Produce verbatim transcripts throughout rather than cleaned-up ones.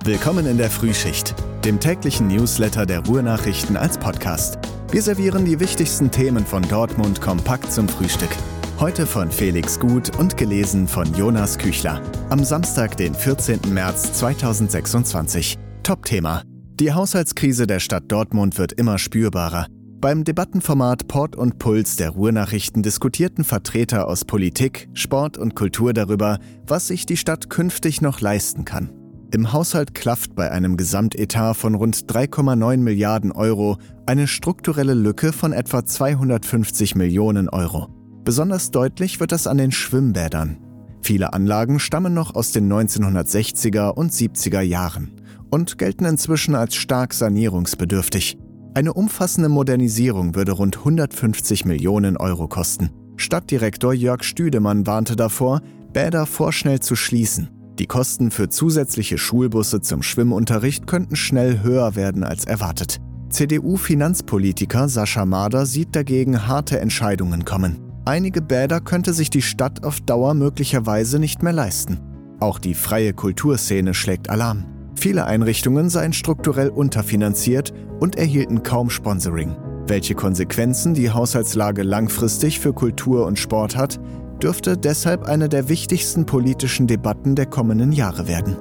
Willkommen in der Frühschicht, dem täglichen Newsletter der Ruhr-Nachrichten als Podcast. Wir servieren die wichtigsten Themen von Dortmund kompakt zum Frühstück. Heute von Felix Gut und gelesen von Jonas Küchler. Am Samstag, den vierzehnten März zweitausendsechsundzwanzig. Top-Thema: Die Haushaltskrise der Stadt Dortmund wird immer spürbarer. Beim Debattenformat Port und Puls der Ruhr-Nachrichten diskutierten Vertreter aus Politik, Sport und Kultur darüber, was sich die Stadt künftig noch leisten kann. Im Haushalt klafft bei einem Gesamtetat von rund drei Komma neun Milliarden Euro eine strukturelle Lücke von etwa zweihundertfünfzig Millionen Euro. Besonders deutlich wird das an den Schwimmbädern. Viele Anlagen stammen noch aus den neunzehnhundertsechziger und siebziger Jahren und gelten inzwischen als stark sanierungsbedürftig. Eine umfassende Modernisierung würde rund hundertfünfzig Millionen Euro kosten. Stadtdirektor Jörg Stüdemann warnte davor, Bäder vorschnell zu schließen. Die Kosten für zusätzliche Schulbusse zum Schwimmunterricht könnten schnell höher werden als erwartet. C D U-Finanzpolitiker Sascha Mader sieht dagegen harte Entscheidungen kommen. Einige Bäder könnte sich die Stadt auf Dauer möglicherweise nicht mehr leisten. Auch die freie Kulturszene schlägt Alarm. Viele Einrichtungen seien strukturell unterfinanziert und erhielten kaum Sponsoring. Welche Konsequenzen die Haushaltslage langfristig für Kultur und Sport hat, dürfte deshalb eine der wichtigsten politischen Debatten der kommenden Jahre werden.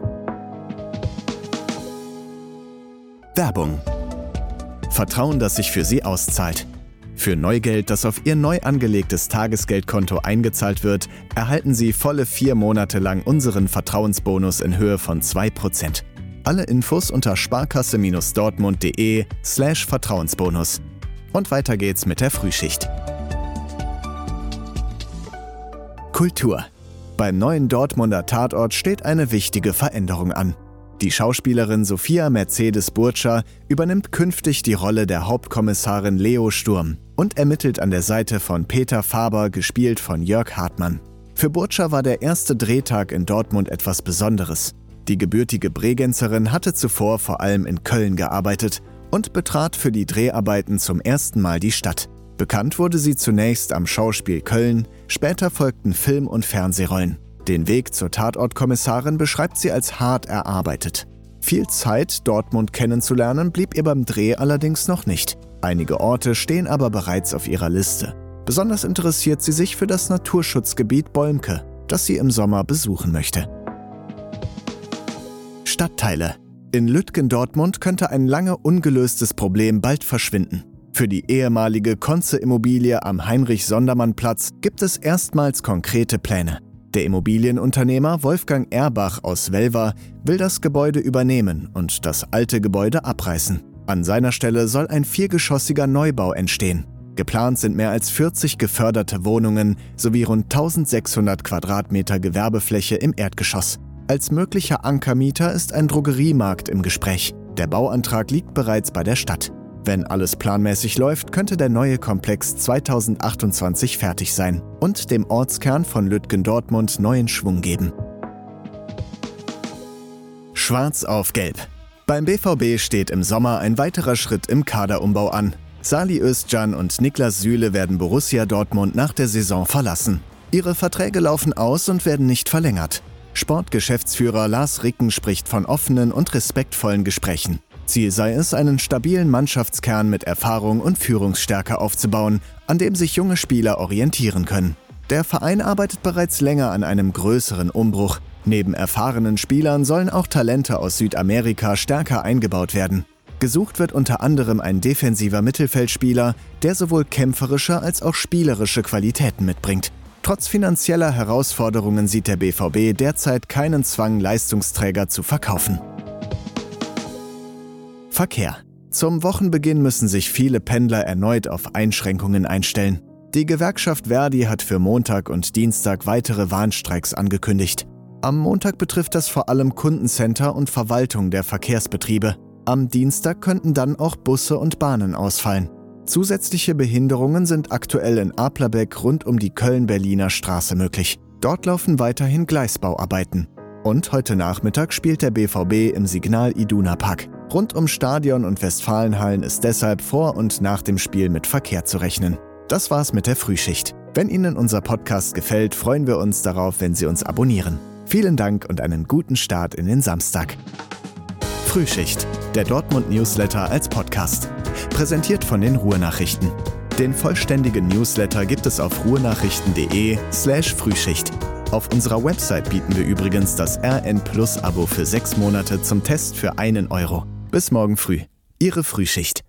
Werbung. Vertrauen, das sich für Sie auszahlt. Für Neugeld, das auf Ihr neu angelegtes Tagesgeldkonto eingezahlt wird, erhalten Sie volle vier Monate lang unseren Vertrauensbonus in Höhe von zwei Prozent. Alle Infos unter sparkasse-dortmund.de slash Vertrauensbonus. Und weiter geht's mit der Frühschicht. Kultur. Beim neuen Dortmunder Tatort steht eine wichtige Veränderung an. Die Schauspielerin Sophia Mercedes Burtscher übernimmt künftig die Rolle der Hauptkommissarin Leo Sturm und ermittelt an der Seite von Peter Faber, gespielt von Jörg Hartmann. Für Burtscher war der erste Drehtag in Dortmund etwas Besonderes. Die gebürtige Bregenzerin hatte zuvor vor allem in Köln gearbeitet und betrat für die Dreharbeiten zum ersten Mal die Stadt. Bekannt wurde sie zunächst am Schauspiel Köln, später folgten Film- und Fernsehrollen. Den Weg zur Tatortkommissarin beschreibt sie als hart erarbeitet. Viel Zeit, Dortmund kennenzulernen, blieb ihr beim Dreh allerdings noch nicht. Einige Orte stehen aber bereits auf ihrer Liste. Besonders interessiert sie sich für das Naturschutzgebiet Bolmke, das sie im Sommer besuchen möchte. Stadtteile. In Lütgendortmund könnte ein lange ungelöstes Problem bald verschwinden. Für die ehemalige Konze-Immobilie am Heinrich-Sondermann-Platz gibt es erstmals konkrete Pläne. Der Immobilienunternehmer Wolfgang Erbach aus Welver will das Gebäude übernehmen und das alte Gebäude abreißen. An seiner Stelle soll ein viergeschossiger Neubau entstehen. Geplant sind mehr als vierzig geförderte Wohnungen sowie rund eintausendsechshundert Quadratmeter Gewerbefläche im Erdgeschoss. Als möglicher Ankermieter ist ein Drogeriemarkt im Gespräch. Der Bauantrag liegt bereits bei der Stadt. Wenn alles planmäßig läuft, könnte der neue Komplex zweitausendachtundzwanzig fertig sein und dem Ortskern von Lütgendortmund neuen Schwung geben. Schwarz auf Gelb. Beim B V B steht im Sommer ein weiterer Schritt im Kaderumbau an. Salih Özcan und Niklas Süle werden Borussia Dortmund nach der Saison verlassen. Ihre Verträge laufen aus und werden nicht verlängert. Sportgeschäftsführer Lars Ricken spricht von offenen und respektvollen Gesprächen. Ziel sei es, einen stabilen Mannschaftskern mit Erfahrung und Führungsstärke aufzubauen, an dem sich junge Spieler orientieren können. Der Verein arbeitet bereits länger an einem größeren Umbruch. Neben erfahrenen Spielern sollen auch Talente aus Südamerika stärker eingebaut werden. Gesucht wird unter anderem ein defensiver Mittelfeldspieler, der sowohl kämpferische als auch spielerische Qualitäten mitbringt. Trotz finanzieller Herausforderungen sieht der B V B derzeit keinen Zwang, Leistungsträger zu verkaufen. Verkehr. Zum Wochenbeginn müssen sich viele Pendler erneut auf Einschränkungen einstellen. Die Gewerkschaft Verdi hat für Montag und Dienstag weitere Warnstreiks angekündigt. Am Montag betrifft das vor allem Kundencenter und Verwaltung der Verkehrsbetriebe. Am Dienstag könnten dann auch Busse und Bahnen ausfallen. Zusätzliche Behinderungen sind aktuell in Aplerbeck rund um die Köln-Berliner Straße möglich. Dort laufen weiterhin Gleisbauarbeiten. Und heute Nachmittag spielt der B V B im Signal Iduna Park. Rund um Stadion und Westfalenhallen ist deshalb vor und nach dem Spiel mit Verkehr zu rechnen. Das war's mit der Frühschicht. Wenn Ihnen unser Podcast gefällt, freuen wir uns darauf, wenn Sie uns abonnieren. Vielen Dank und einen guten Start in den Samstag. Frühschicht, der Dortmund-Newsletter als Podcast. Präsentiert von den Ruhrnachrichten. Den vollständigen Newsletter gibt es auf ruhrnachrichten.de slash Frühschicht. Auf unserer Website bieten wir übrigens das R N Plus Abo für sechs Monate zum Test für einen Euro. Bis morgen früh. Ihre Frühschicht.